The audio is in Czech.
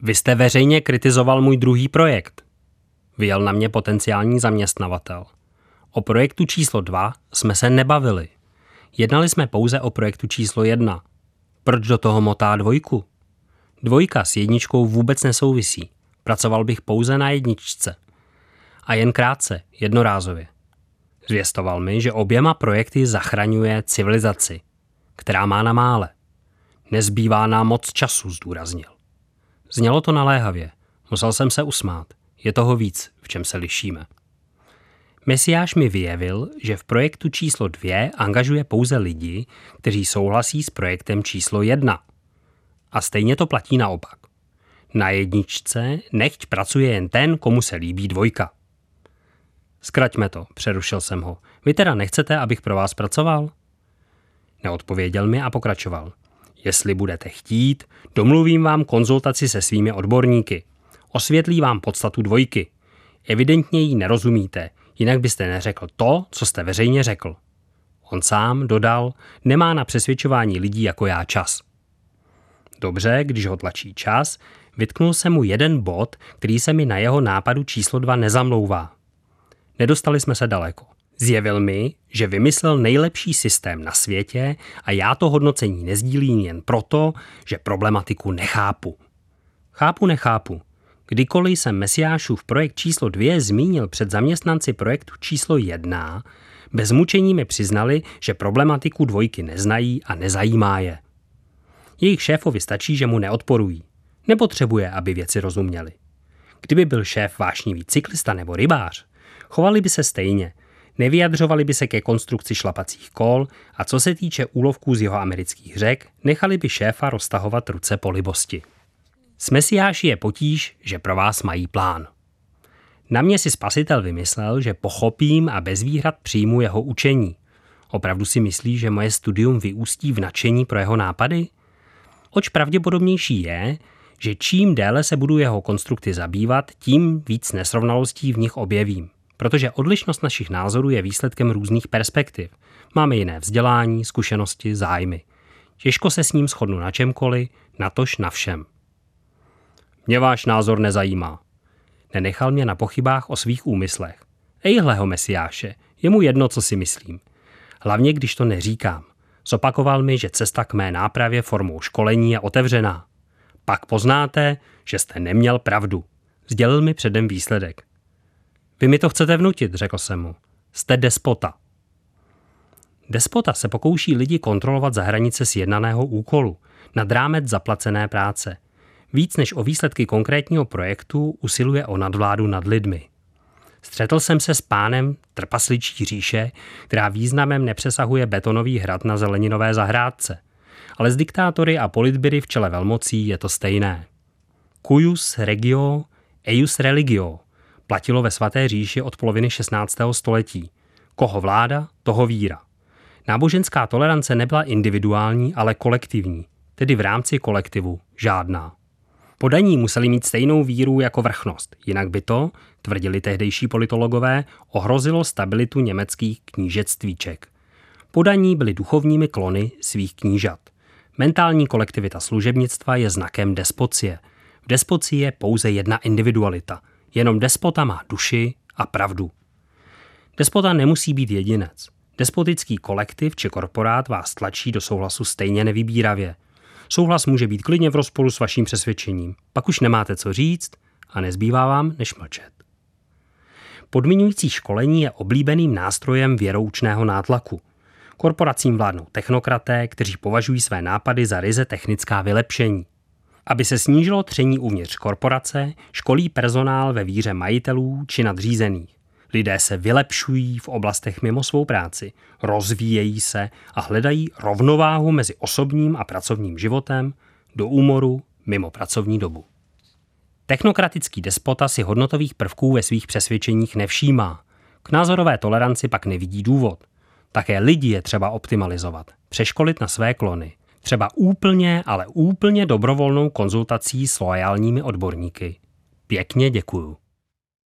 Vy jste veřejně kritizoval můj druhý projekt. Vyjel na mě potenciální zaměstnavatel. O projektu číslo 2 jsme se nebavili. Jednali jsme pouze o projektu číslo 1. Proč do toho motá 2? 2 s 1 vůbec nesouvisí. Pracoval bych pouze na 1. A jen krátce, jednorázově. Zvěstoval mi, že oběma projekty zachraňuje civilizaci, která má na mále. Nezbývá nám moc času, zdůraznil. Znělo to naléhavě. Musel jsem se usmát. Je toho víc, v čem se lišíme. Mesiáš mi vyjevil, že v projektu číslo 2 angažuje pouze lidi, kteří souhlasí s projektem číslo 1. A stejně to platí naopak. Na 1 nechť pracuje jen ten, komu se líbí 2. Zkraťme to, přerušil jsem ho. Vy teda nechcete, abych pro vás pracoval? Neodpověděl mi a pokračoval. Jestli budete chtít, domluvím vám konzultaci se svými odborníky. Osvětlí vám podstatu 2. Evidentně jí nerozumíte, jinak byste neřekl to, co jste veřejně řekl. On sám dodal, nemá na přesvědčování lidí jako já čas. Dobře, když ho tlačí čas, vytknul jsem mu jeden bod, který se mi na jeho nápadu číslo 2 nezamlouvá. Nedostali jsme se daleko. Zjevil mi, že vymyslel nejlepší systém na světě a já to hodnocení nezdílím jen proto, že problematiku nechápu. Nechápu. Kdykoliv jsem Mesiášův projekt číslo 2 zmínil před zaměstnanci projektu číslo 1, bez mučení mi přiznali, že problematiku 2 neznají a nezajímá je. Jejich šéfovi stačí, že mu neodporují. Nepotřebuje, aby věci rozuměli. Kdyby byl šéf vášnivý cyklista nebo rybář, chovali by se stejně, nevyjadřovali by se ke konstrukci šlapacích kol a co se týče úlovků z jihoamerických řek, nechali by šéfa roztahovat ruce po libosti. S Mesiáši je potíž, že pro vás mají plán. Na mě si spasitel vymyslel, že pochopím a bez výhrad přijmu jeho učení. Opravdu si myslí, že moje studium vyústí v nadšení pro jeho nápady? Oč pravděpodobnější je, že čím déle se budu jeho konstrukty zabývat, tím víc nesrovnalostí v nich objevím. Protože odlišnost našich názorů je výsledkem různých perspektiv. Máme jiné vzdělání, zkušenosti, zájmy. Těžko se s ním shodnu na čemkoliv, natož na všem. Mě váš názor nezajímá. Nenechal mě na pochybách o svých úmyslech. Ejhleho Mesiáše, je mu jedno, co si myslím. Hlavně, když to neříkám. Zopakoval mi, že cesta k mé nápravě formou školení je otevřená. Pak poznáte, že jste neměl pravdu. Sdělil mi předem výsledek. Vy mi to chcete vnutit, řekl jsem mu. Jste despota. Despota se pokouší lidi kontrolovat za hranice sjednaného úkolu, nad rámec zaplacené práce. Víc než o výsledky konkrétního projektu usiluje o nadvládu nad lidmi. Střetl jsem se s pánem trpasličí říše, která významem nepřesahuje betonový hrad na zeleninové zahrádce. Ale s diktátory a politbyry v čele velmocí je to stejné. Cuius regio, eius religio platilo ve svaté říši od poloviny 16. století. Koho vláda, toho víra. Náboženská tolerance nebyla individuální, ale kolektivní, tedy v rámci kolektivu žádná. Podaní museli mít stejnou víru jako vrchnost, jinak by to, tvrdili tehdejší politologové, ohrozilo stabilitu německých knížectvíček. Podaní byli duchovními klony svých knížat. Mentální kolektivita služebnictva je znakem despocie. V despocii je pouze jedna individualita. Jenom despota má duši a pravdu. Despota nemusí být jedinec. Despotický kolektiv či korporát vás tlačí do souhlasu stejně nevybíravě. Souhlas může být klidně v rozporu s vaším přesvědčením. Pak už nemáte co říct a nezbývá vám než mlčet. Podmiňující školení je oblíbeným nástrojem věroučného nátlaku. Korporacím vládnou technokraté, kteří považují své nápady za ryze technická vylepšení. Aby se snížilo tření uvnitř korporace, školí personál ve víře majitelů či nadřízených. Lidé se vylepšují v oblastech mimo svou práci, rozvíjejí se a hledají rovnováhu mezi osobním a pracovním životem do úmoru mimo pracovní dobu. Technokratický despota si hodnotových prvků ve svých přesvědčeních nevšímá. K názorové toleranci pak nevidí důvod. Také lidi je třeba optimalizovat, přeškolit na své klony. Třeba úplně dobrovolnou konzultací s loajálními odborníky. Pěkně děkuju.